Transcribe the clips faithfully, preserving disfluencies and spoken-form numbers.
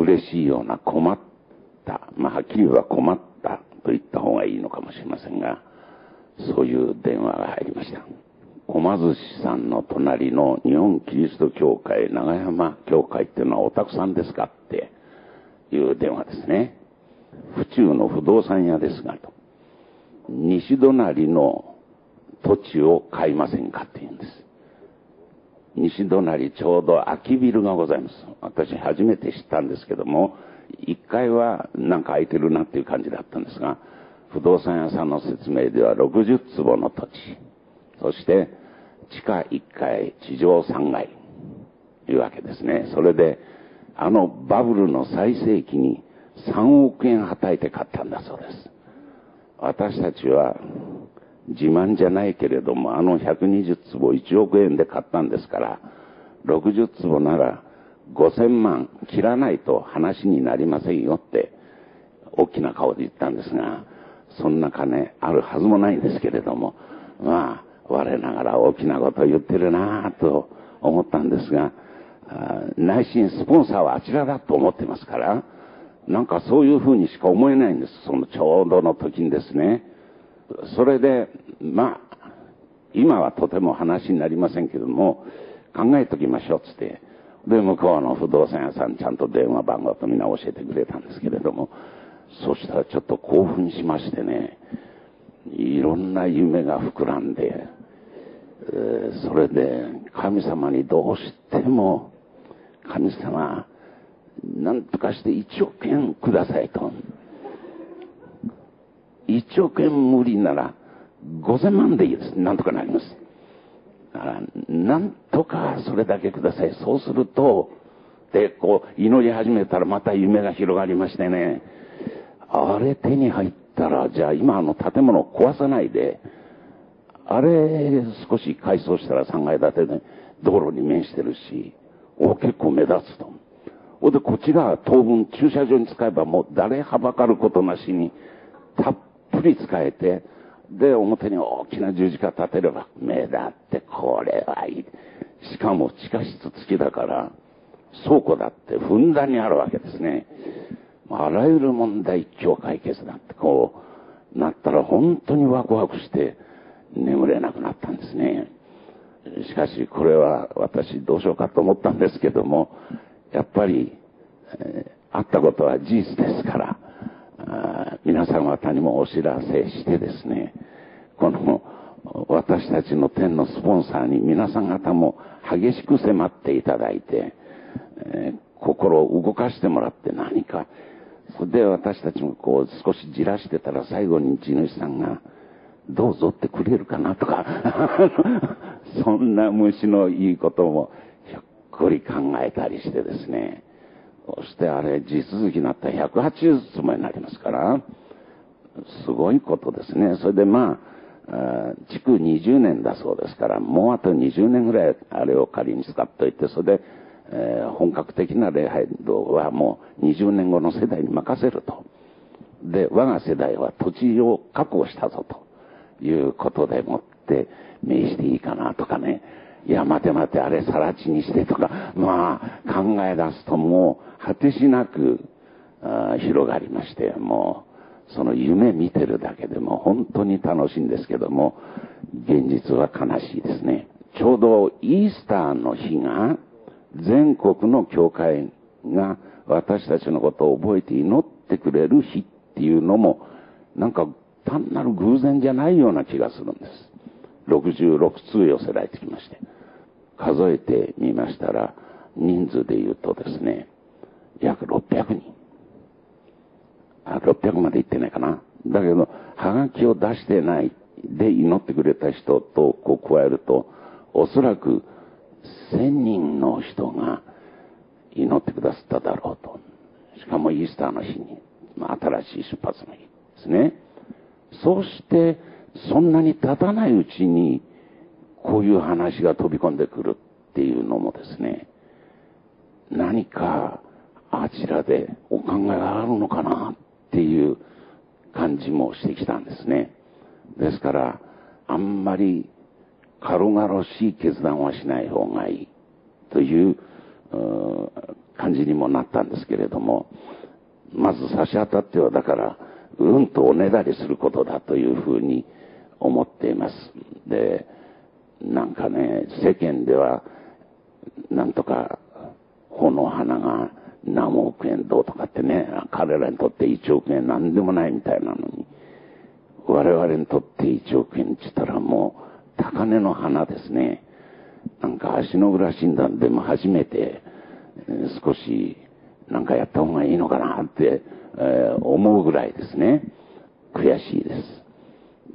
嬉しいような困った、まあはっきり言えば困ったと言った方がいいのかもしれませんが、そういう電話が入りました。駒寿司さんの隣の日本キリスト教会長山教会っていうのはおたくさんですかっていう電話ですね。府中の不動産屋ですがと、西隣の土地を買いませんかって言うんです。西隣ちょうど空きビルがございます。私初めて知ったんですけども、いっかいはなんか空いてるなっていう感じだったんですが、不動産屋さんの説明ではろくじゅっつぼの土地、そして地下いっかい地上さんがいというわけですね。それであのバブルの最盛期にさんおくえんはたいて買ったんだそうです。私たちは自慢じゃないけれども、あのひゃくにじゅっつぼいちおくえんで買ったんですから、ろくじゅっつぼならごせんまん切らないと話になりませんよって大きな顔で言ったんですが、そんな金あるはずもないんですけれども、まあ我ながら大きなことを言ってるなぁと思ったんですが、内心スポンサーはあちらだと思ってますから、なんかそういうふうにしか思えないんです。そのちょうどの時にですね。それでまあ今はとても話になりませんけども、考えときましょうつって、で向こうの不動産屋さんちゃんと電話番号とみんな教えてくれたんですけれども、そしたらちょっと興奮しましてね、いろんな夢が膨らんで、えー、それで神様にどうしても、神様なんとかしていちおくえんくださいと。いちおくえん無理ならごせんまんでいいです。なんとかなります。だからなんとかそれだけください。そうすると、でこう祈り始めたらまた夢が広がりましてね、あれ手に入ったら、じゃあ今の建物を壊さないで、あれ少し改装したらさんがい建てで道路に面してるし、お結構目立つと。ほんでこっちが当分駐車場に使えばもう誰はばかることなしにたっぷり使えて、で表に大きな十字架立てれば目立って、これはいい。しかも地下室付きだから倉庫だってふんだんにあるわけですね。あらゆる問題一挙解決だってこうなったら本当にワクワクして眠れなくなったんですね。しかしこれは私どうしようかと思ったんですけども、やっぱり、えー、あったことは事実ですから、あ皆さん方にもお知らせしてですね、この私たちの天のスポンサーに皆さん方も激しく迫っていただいて、えー、心を動かしてもらって何か、それで私たちもこう少しじらしてたら最後に地主さんがどうぞってくれるかなとかそんな虫のいいこともひょっこり考えたりしてですね、そしてあれ地続きになったらひゃくはちじゅうつもになりますから、すごいことですね。それでまあ築にじゅうねんだそうですから、もうあとにじゅうねんぐらいあれを仮に使っておいて、それで、えー、本格的な礼拝堂はもうにじゅうねんごの世代に任せると。で我が世代は土地を確保したぞということでもって命していいかなとかね、いや待て待てあれ更地にしてとか、まあ考え出すともう果てしなく広がりまして、もうその夢見てるだけでも本当に楽しいんですけども、現実は悲しいですね。ちょうどイースターの日が全国の教会が私たちのことを覚えて祈ってくれる日っていうのもなんか単なる偶然じゃないような気がするんです。ろくじゅうろくつう寄せられてきまして、数えてみましたら人数で言うとですね、約ろっぴゃくにん、あろっぴゃくまで行ってないかな。だけどはがきを出してないで祈ってくれた人とこう加えると、おそらくせんにんの人が祈ってくださっただろうと。しかもイースターの日に、まあ、新しい出発の日ですね。そうしてそんなに経たないうちにこういう話が飛び込んでくるっていうのもですね、何かあちらでお考えがあるのかなっていう感じもしてきたんですね。ですからあんまり軽々しい決断はしない方がいいという感じにもなったんですけれども、まず差し当たってはだからうんとおねだりすることだというふうに思っています。で、なんかね、世間ではなんとか穂の花が何億円どうとかってね、彼らにとっていちおくえんなんでもないみたいなのに、我々にとっていちおくえんって言ったらもう高嶺の花ですね。なんか足の裏診断でも初めて、えー、少しなんかやった方がいいのかなって、えー、思うぐらいですね。悔しいです。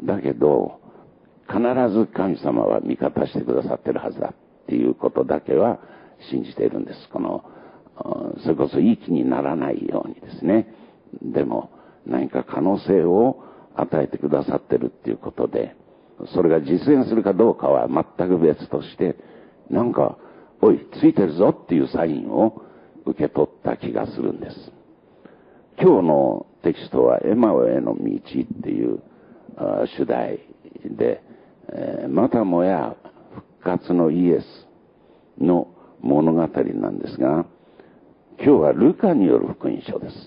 だけど必ず神様は味方してくださってるはずだっていうことだけは信じているんです。このそれこそいい気にならないようにですね。でも何か可能性を与えてくださってるっていうことで、それが実現するかどうかは全く別として、なんかおいついてるぞっていうサインを受け取った気がするんです。今日のテキストはエマオへの道っていう主題で、えー、またもや復活のイエスの物語なんですが、今日はルカによる福音書です。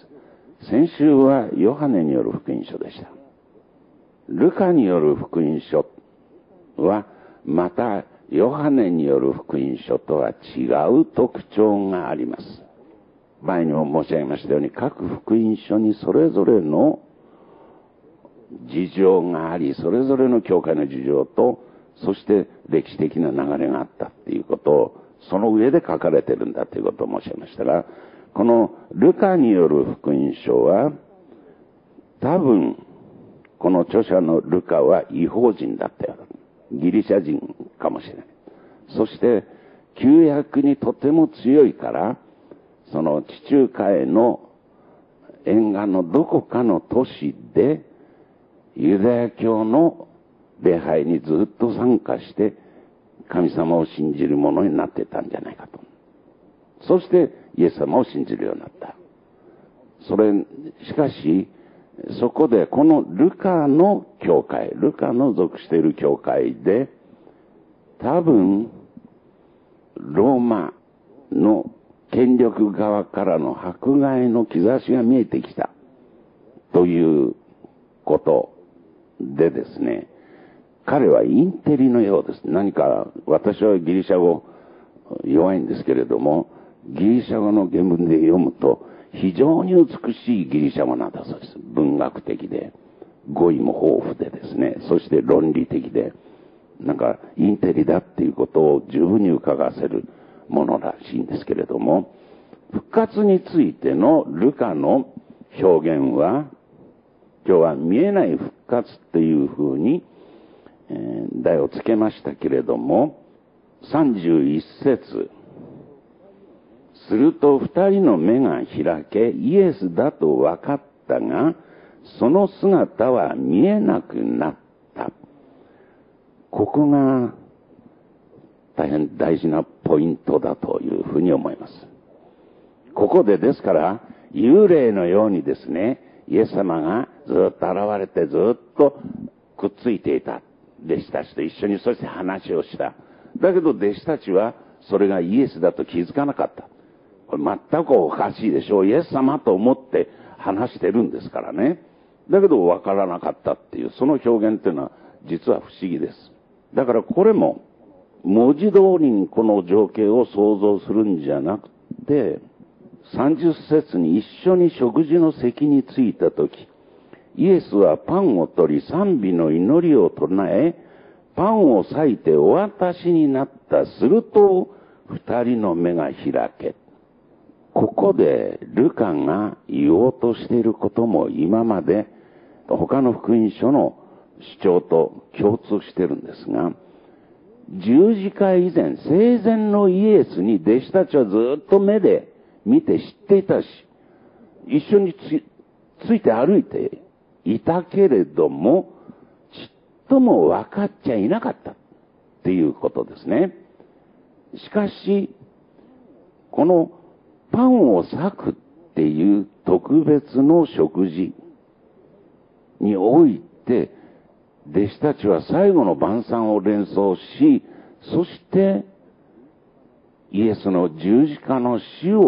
先週はヨハネによる福音書でした。ルカによる福音書はまたヨハネによる福音書とは違う特徴があります。前にも申し上げましたように、各福音書にそれぞれの事情があり、それぞれの教会の事情と、そして歴史的な流れがあったっていうことを、その上で書かれてるんだということを申し上げましたが、このルカによる福音書は、多分、この著者のルカは異邦人だったよ。ギリシャ人かもしれない。そして、旧約にとても強いから、その地中海の沿岸のどこかの都市で、ユダヤ教の礼拝にずっと参加して、神様を信じる者になってたんじゃないかと。そして、イエス様を信じるようになった。それ、しかし、そこで、このルカの教会、ルカの属している教会で、多分、ローマの権力側からの迫害の兆しが見えてきた。ということでですね、彼はインテリのようです。何か、私はギリシャ語弱いんですけれども、ギリシャ語の原文で読むと、非常に美しいギリシャ語なんだそうです。文学的で、語彙も豊富でですね、そして論理的で、なんかインテリだっていうことを十分に伺わせるものらしいんですけれども、復活についてのルカの表現は、今日は見えない復活っていうふうに、えー、題をつけましたけれども、さんじゅういっ節、すると二人の目が開け、イエスだと分かったが、その姿は見えなくなった。ここが大変大事なポイントだというふうに思います。ここでですから、幽霊のようにですね、イエス様がずっと現れてずっとくっついていた弟子たちと一緒に、そして話をした。だけど弟子たちはそれがイエスだと気づかなかった。これ全くおかしいでしょう。イエス様と思って話してるんですからね。だけど分からなかったっていう、その表現っていうのは実は不思議です。だからこれも文字通りにこの情景を想像するんじゃなくて、さんじゅっ節に一緒に食事の席に着いたとき、イエスはパンを取り賛美の祈りを唱え、パンを裂いてお渡しになった。すると二人の目が開け。ここでルカが言おうとしていることも今まで他の福音書の主張と共通してるんですが、十字架以前、生前のイエスに弟子たちはずっと目で見て知っていたし、一緒に つ, ついて歩いていたけれども、ちっとも分かっちゃいなかったっていうことですね。しかし、このパンを裂くっていう特別の食事において、弟子たちは最後の晩餐を連想し、そしてイエスの十字架の死を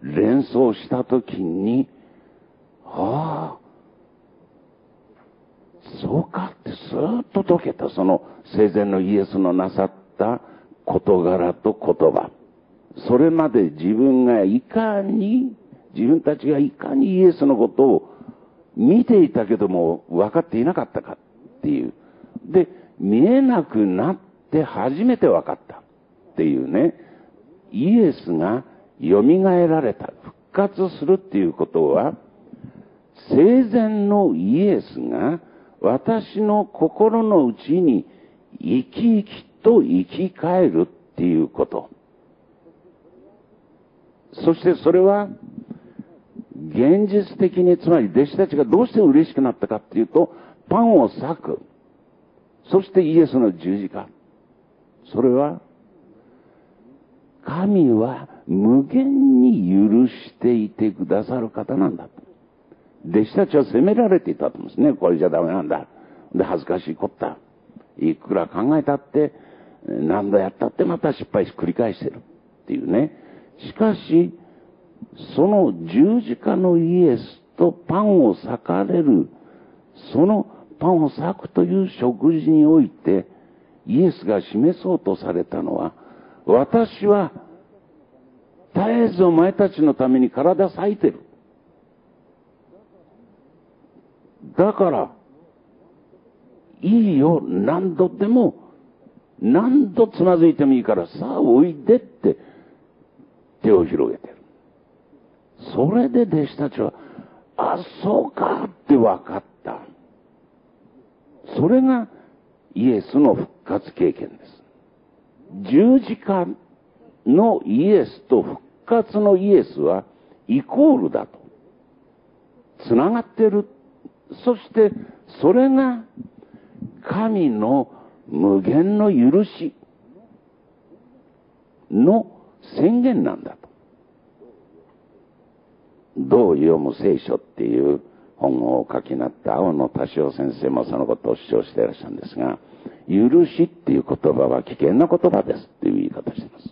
連想したときに、ああ、そうかってスーッと解けた、その生前のイエスのなさった事柄と言葉。それまで自分がいかに、自分たちがいかにイエスのことを見ていたけども分かっていなかったかっていう。で、見えなくなって初めて分かったっていうね。イエスが蘇られた、復活するっていうことは、生前のイエスが私の心の内に生き生きと生き返るっていうこと。そしてそれは現実的に、つまり弟子たちがどうして嬉しくなったかっていうと、パンを裂く。そしてイエスの十字架。それは神は無限に許していてくださる方なんだ。弟子たちは責められていたと思うんですね。これじゃダメなんだ。で、恥ずかしいことだ。いくら考えたって、何度やったってまた失敗し繰り返してるっていうね。しかし、その十字架のイエスとパンを裂かれる、そのパンを裂くという食事において、イエスが示そうとされたのは、私は絶えずお前たちのために体裂いてる。だから、いいよ、何度でも、何度つまずいてもいいから、さあおいでって手を広げてる。それで弟子たちは、あ、そうかって分かった。それがイエスの復活経験です。十字架のイエスと復活のイエスはイコールだと。つながっている。そしてそれが神の無限の許しの宣言なんだと。どう読む聖書っていう本をお書きになった青野多少先生もそのことを主張していらっしゃるんですが、許しっていう言葉は危険な言葉ですっていう言い方をしています。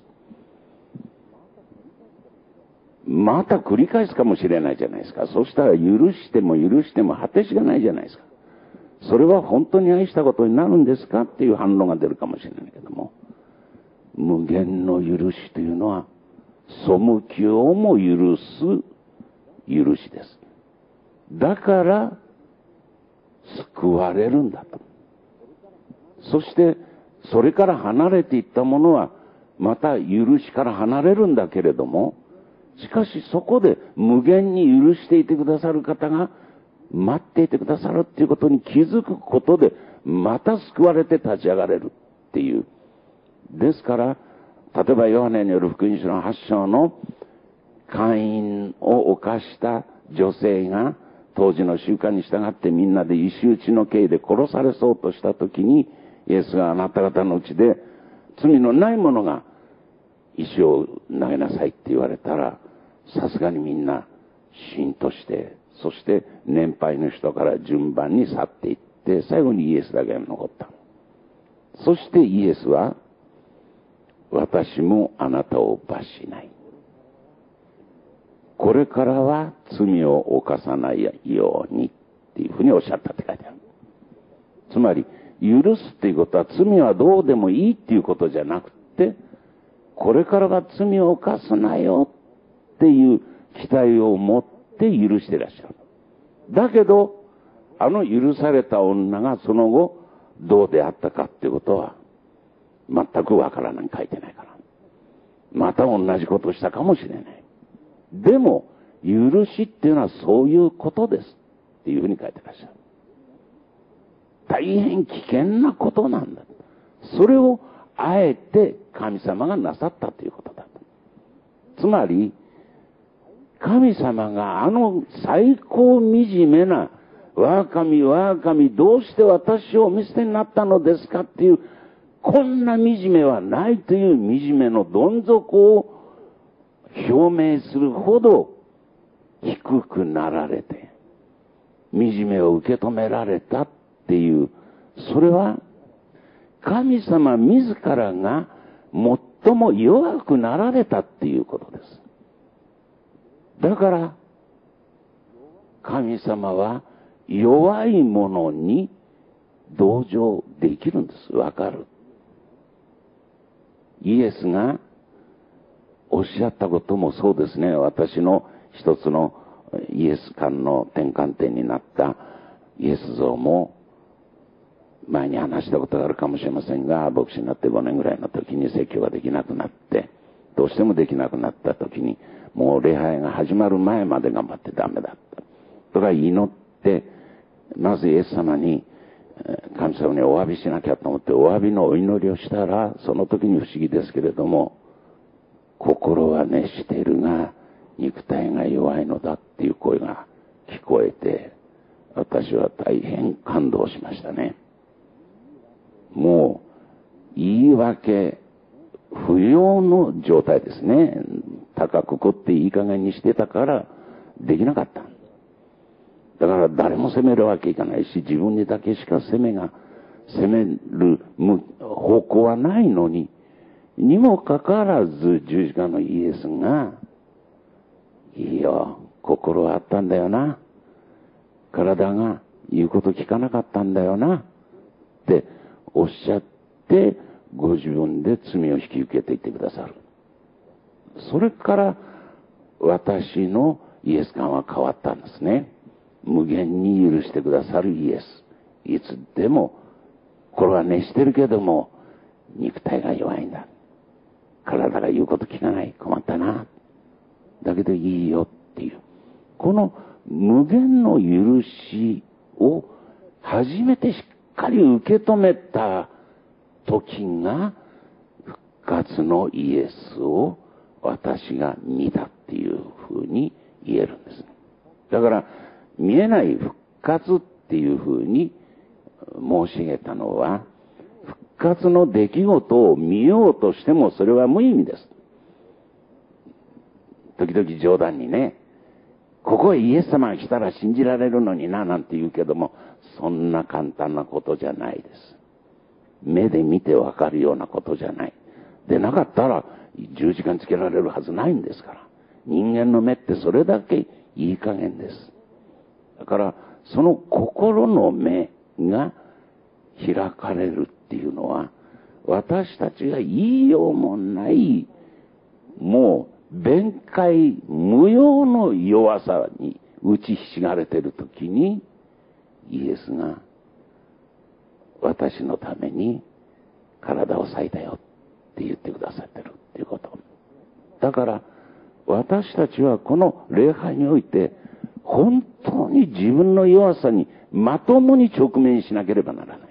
また繰り返すかもしれないじゃないですか。そしたら許しても許しても果てしがないじゃないですか。それは本当に愛したことになるんですかっていう反論が出るかもしれないけども、無限の許しというのは背きをも許す許しです。だから救われるんだと。そしてそれから離れていったものはまた許しから離れるんだけれども、しかしそこで無限に許していてくださる方が待っていてくださるっていうことに気づくことで、また救われて立ち上がれるっていう。ですから例えばヨハネによる福音書のはち章の姦淫を犯した女性が当時の習慣に従ってみんなで石打ちの刑で殺されそうとしたときに、イエスがあなた方のうちで罪のない者が石を投げなさいって言われたら、さすがにみんなシーンとして、そして年配の人から順番に去っていって、最後にイエスだけが残った。そしてイエスは、私もあなたを罰しない。これからは罪を犯さないようにっていうふうにおっしゃったって書いてある。つまり、許すっていうことは罪はどうでもいいっていうことじゃなくて、これからは罪を犯すなよっていう期待を持って許していらっしゃる。だけど、あの許された女がその後どうであったかっていうことは全くわからない、書いてないから。また同じことをしたかもしれない。でも、許しっていうのはそういうことですっていうふうに書いてらっしゃる。大変危険なことなんだ。それをあえて神様がなさったということだ。つまり、神様があの最高惨めな、我が神、我が神、どうして私をお見捨てになったのですかっていう、こんな惨めはないという惨めのどん底を表明するほど低くなられて、惨めを受け止められたっていう、それは神様自らが最も弱くなられたっていうことです。 だから神様は弱い者に同情できるんです。わかる。イエスがおっしゃったこともそうですね。私の一つのイエス観の転換点になったイエス像も前に話したことがあるかもしれませんが、牧師になってごねんぐらいの時に説教ができなくなって、どうしてもできなくなった時に、もう礼拝が始まる前まで頑張ってダメだった。とか祈って、まずイエス様に、神様にお詫びしなきゃと思ってお詫びのお祈りをしたら、その時に不思議ですけれども、心は熱しているが、肉体が弱いのだっていう声が聞こえて、私は大変感動しましたね。もう、言い訳不要の状態ですね。高くこっていい加減にしてたからできなかった。だから誰も責めるわけいかないし、自分にだけしか責めが、責める方向はないのに、にもかかわらず十字架のイエスが、いいよ、心はあったんだよな。体が言うこと聞かなかったんだよな。っておっしゃって、ご自分で罪を引き受けていってくださる。それから私のイエス観は変わったんですね。無限に許してくださるイエス。いつでも、これは熱してるけども、肉体が弱いんだ。体が言うこと聞かない。困ったな。だけどいいよっていう。この無限の許しを初めてしっかり受け止めた時が、復活のイエスを私が見たっていうふうに言えるんです。だから、見えない復活っていうふうに申し上げたのは、復活の出来事を見ようとしてもそれは無意味です。時々冗談にね、ここへイエス様が来たら信じられるのにななんて言うけども、そんな簡単なことじゃないです。目で見てわかるようなことじゃない。でなかったら十字架につけられるはずないんですから。人間の目ってそれだけいい加減です。だからその心の目が開かれるっていうのは、私たちが言いようもないもう弁解無用の弱さに打ちひしがれているときに、イエスが私のために体を裂いたよって言ってくださってるっていうこと。だから私たちはこの礼拝において本当に自分の弱さにまともに直面しなければならない。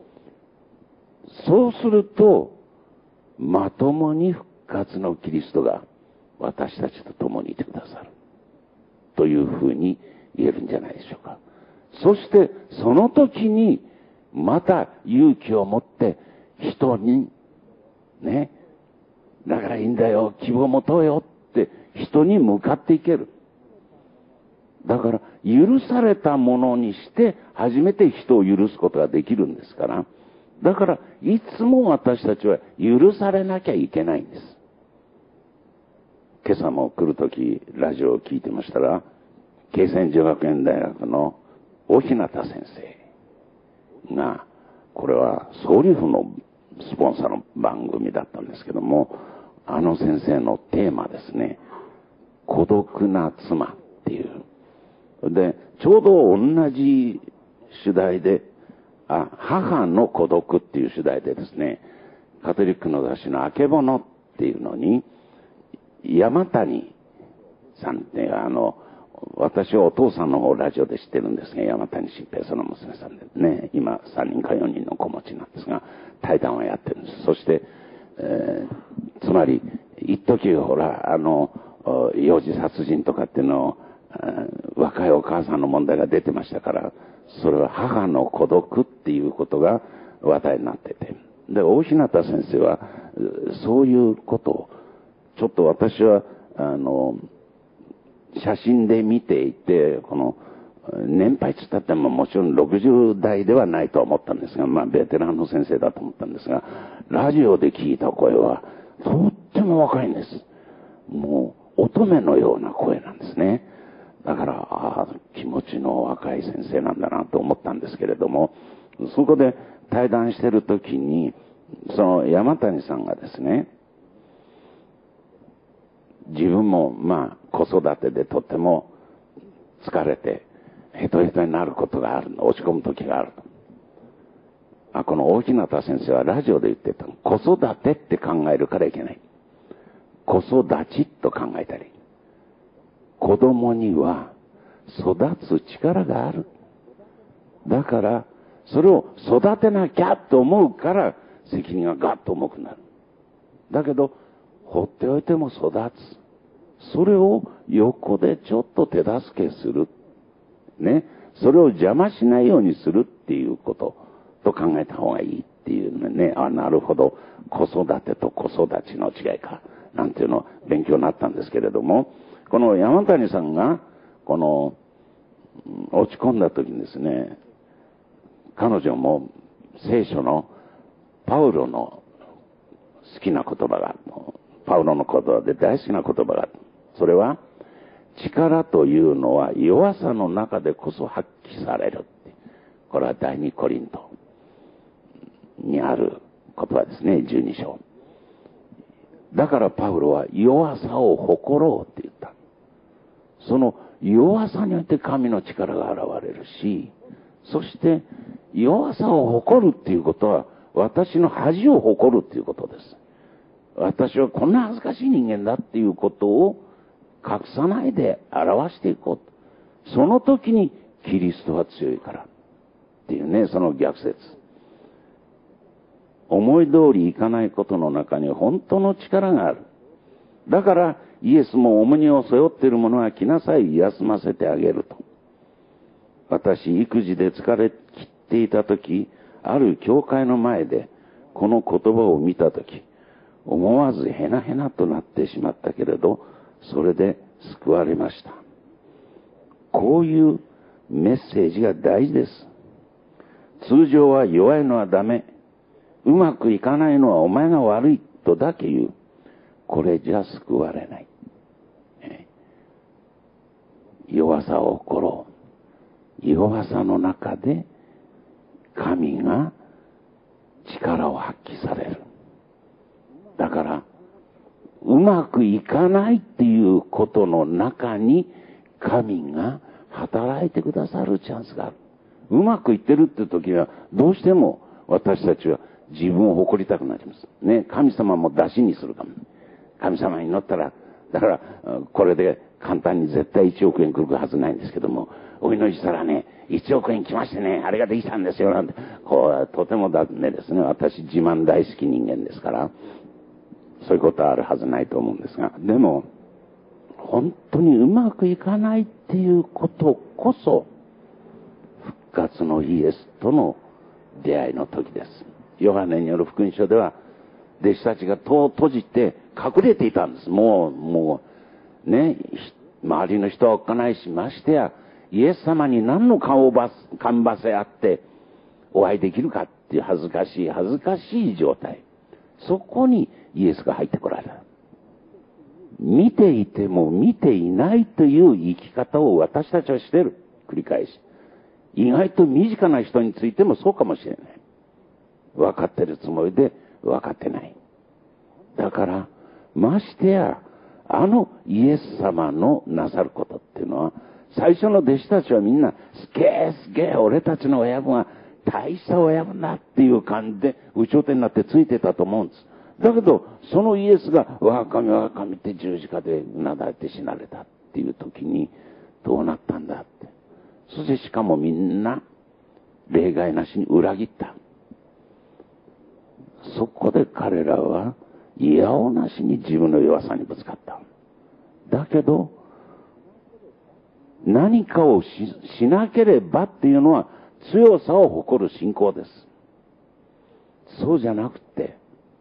そうするとまともに復活のキリストが私たちと共にいてくださるというふうに言えるんじゃないでしょうか。そしてその時にまた勇気を持って人にね、だからいいんだよ、希望持とうよって人に向かっていける。だから許されたものにして初めて人を許すことができるんですから、だからいつも私たちは許されなきゃいけないんです。今朝も来るときラジオを聞いてましたら、慶泉女学園大学の大日向先生が、これは総理府のスポンサーの番組だったんですけども、あの先生のテーマですね、孤独な妻っていう。で、ちょうど同じ主題で、あ、母の孤独っていう主題でですね、カトリックの雑誌のあけぼのっていうのに、山谷さんってあの、私はお父さんの方ラジオで知ってるんですが、山谷新平さんの娘さんでね、今さんにんかよにんの子持ちなんですが、対談をやってるんです。そして、えー、つまり、一時ほら、あの、幼児殺人とかっていうのを、若いお母さんの問題が出てましたから、それは母の孤独っていうことが話題になってて。で、大日向先生は、そういうことを、ちょっと私は、あの、写真で見ていて、この、年配つったってももちろんろくじゅう代ではないと思ったんですが、まあ、ベテランの先生だと思ったんですが、ラジオで聞いた声は、とっても若いんです。もう、 乙女のような声なんですね。だから、ああ、気持ちの若い先生なんだなと思ったんですけれども、そこで対談してる時に、その山谷さんがですね、自分もまあ子育てでとても疲れてヘトヘトになることがある、落ち込む時があると。あ、この大日向先生はラジオで言ってたの。子育てって考えるからいけない。子育ちと考えたり。子供には育つ力がある。だから、それを育てなきゃと思うから責任がガッと重くなる。だけど、放っておいても育つ。それを横でちょっと手助けする。ね。それを邪魔しないようにするっていうことと考えた方がいいっていうね。あ、なるほど。子育てと子育ちの違いか。なんていうの勉強になったんですけれども、この山谷さんが、この、落ち込んだ時にですね、彼女も聖書のパウロの好きな言葉が、パウロの言葉で大好きな言葉が、それは、力というのは弱さの中でこそ発揮される。これは第二コリントにある言葉ですね、じゅうに章。だからパウロは弱さを誇ろうって言った。その弱さによって神の力が現れるし、そして弱さを誇るっていうことは私の恥を誇るっていうことです。私はこんな恥ずかしい人間だっていうことを隠さないで表していこう。その時にキリストは強いからっていうね、その逆説。思い通りいかないことの中に本当の力がある。だからイエスも重荷を背負っている者は来なさい、休ませてあげると。私、育児で疲れ切っていた時、ある教会の前でこの言葉を見た時、思わずヘナヘナとなってしまったけれど、それで救われました。こういうメッセージが大事です。通常は弱いのはダメ。うまくいかないのはお前が悪いとだけ言う。これじゃ救われない。弱さを誇ろう。弱さの中で神が力を発揮される。だから、うまくいかないっていうことの中に神が働いてくださるチャンスがある。うまくいってるって時はどうしても私たちは自分を誇りたくなります。ね、神様も出しにするかも。神様に乗ったら、だからこれで簡単に絶対いちおくえん来るはずないんですけども、お祈りしたらね、いちおくえん来ましてね、あれができたんですよなんて、こうとてもだねですね、私自慢大好き人間ですから、そういうことはあるはずないと思うんですが、でも本当にうまくいかないっていうことこそ復活のイエスとの出会いの時です。ヨハネによる福音書では弟子たちが戸を閉じて隠れていたんです。もうもうね、周りの人はおっかないし、ましてやイエス様に何の顔をばすかんばせあってお会いできるかっていう恥ずかしい恥ずかしい状態。そこにイエスが入ってこられた。見ていても見ていないという生き方を私たちはしている。繰り返し。意外と身近な人についてもそうかもしれない。分かってるつもりで分かってない。だから、ましてや、あのイエス様のなさることっていうのは、最初の弟子たちはみんな、すげえすげえ俺たちの親分は大した親分だっていう感じで、有頂天になってついてたと思うんです。だけど、そのイエスが、我が神我が神って十字架でうなだれて死なれたっていう時に、どうなったんだって。そしてしかもみんな、例外なしに裏切った。そこで彼らは、いやおなしに自分の弱さにぶつかった。だけど、何かを し, しなければっていうのは強さを誇る信仰です。そうじゃなくて、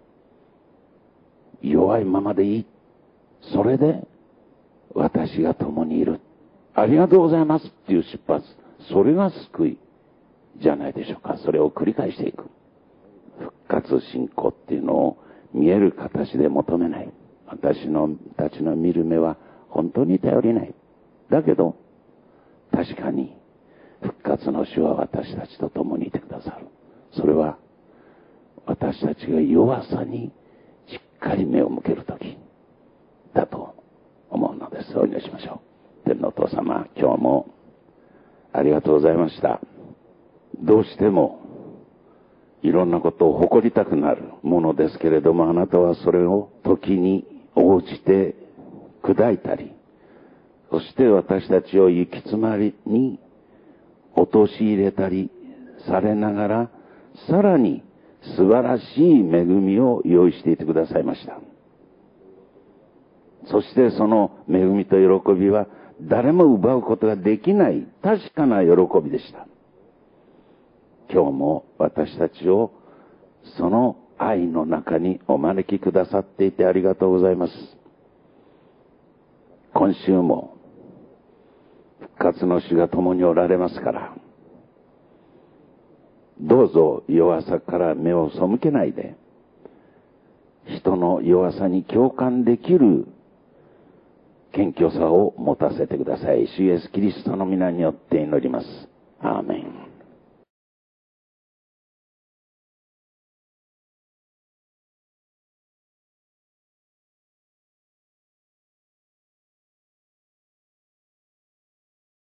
弱いままでいい。それで、私が共にいる。ありがとうございますっていう出発。それが救いじゃないでしょうか。それを繰り返していく。復活信仰っていうのを見える形で求めない。私のたちの見る目は本当に頼りない。だけど、確かに、復活の主は私たちと共にいてくださる。それは、私たちが弱さにしっかり目を向けるときだと思うのです。お祈りしましょう。天のお父様、今日もありがとうございました。どうしてもいろんなことを誇りたくなるものですけれども、あなたはそれを時に応じて砕いたり、そして私たちを行き詰まりに陥れたりされながら、さらに素晴らしい恵みを用意していてくださいました。そしてその恵みと喜びは誰も奪うことができない確かな喜びでした。今日も私たちをその愛の中にお招きくださっていてありがとうございます。今週も復活の主が共におられますから、どうぞ弱さから目を背けないで、人の弱さに共感できる謙虚さを持たせてください。主イエスキリストの皆によって祈ります。アーメン。